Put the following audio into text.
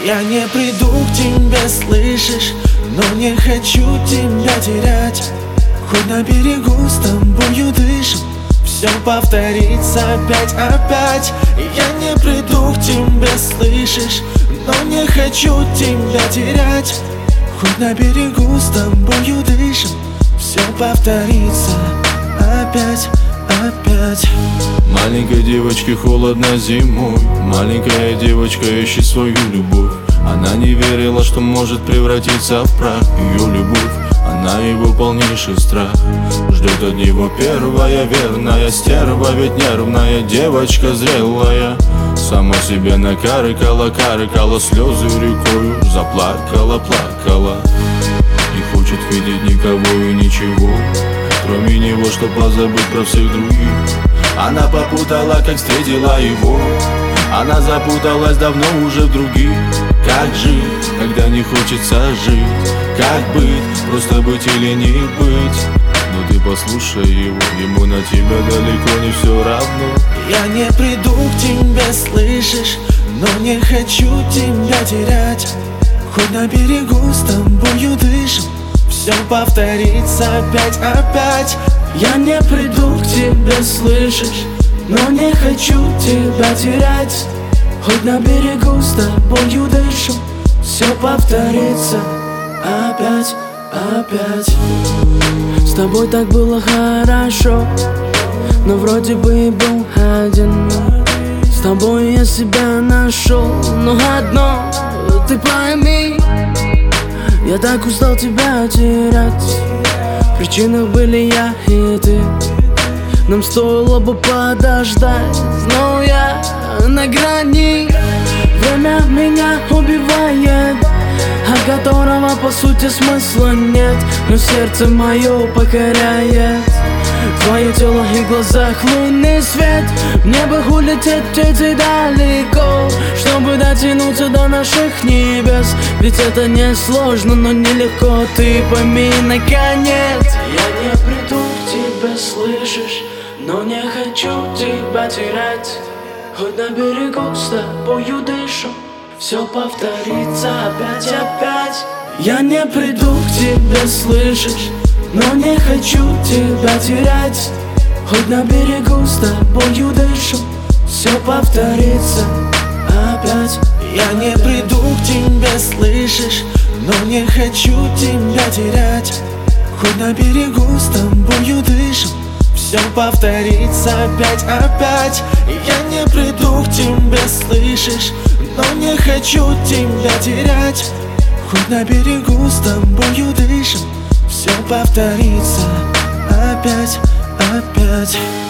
Я не приду к тебе, слышишь, но не хочу тебя терять. Хоть на берегу с тобою дышим, все повторится опять. Я не приду к тебе, слышишь, но не хочу тебя терять. Хоть на берегу с тобою дышим, все повторится опять. Маленькой девочке холодно зимой. Маленькая девочка ищет свою любовь. Она не верила, что может превратиться в прах. Ее любовь, она его полнейший страх. Ждет от него первая верная стерва. Ведь нервная девочка зрелая сама себе накаркала, слезы рекою заплакала. Не хочет видеть никого и ничего, кроме него, чтоб позабыть про всех других. Она попутала, как встретила его. Она запуталась давно уже в других. Как жить, когда не хочется жить? Как быть, просто быть или не быть? Но ты послушай его, ему на тебя далеко не все равно. Я не приду к тебе, слышишь, но не хочу тебя терять. Хоть на берегу с тобою дышим, все повторится опять. Я не приду к тебе, слышишь, но не хочу тебя терять. Хоть на берегу с тобою дышим, все повторится опять. С тобой так было хорошо, но вроде бы и был один. С тобой я себя нашел, но одно ты пойми, я так устал тебя терять. В причинах были я и ты, нам стоило бы подождать, но я на грани. Время меня убивает, от которого по сути смысла нет, но сердце мое покоряет твое тело и в глазах лунный свет. Мне бы улететь птицей далеко, чтобы дотянуться до наших небес. Ведь это не сложно, но нелегко, ты пойми наконец. Я не приду к тебе, слышишь, но не хочу тебя терять. Хоть на берегу с тобою дышим, все повторится опять. Я не приду к тебе, слышишь, но не хочу тебя терять. Хоть на берегу с тобою дышим, все повторится опять. Я не приду к тебе, слышишь, но не хочу тебя терять. Хоть на берегу с тобою дышим, все повторится опять. Я не приду к тебе, слышишь, но не хочу тебя терять. Хоть на берегу с тобою дышим, все повторится опять.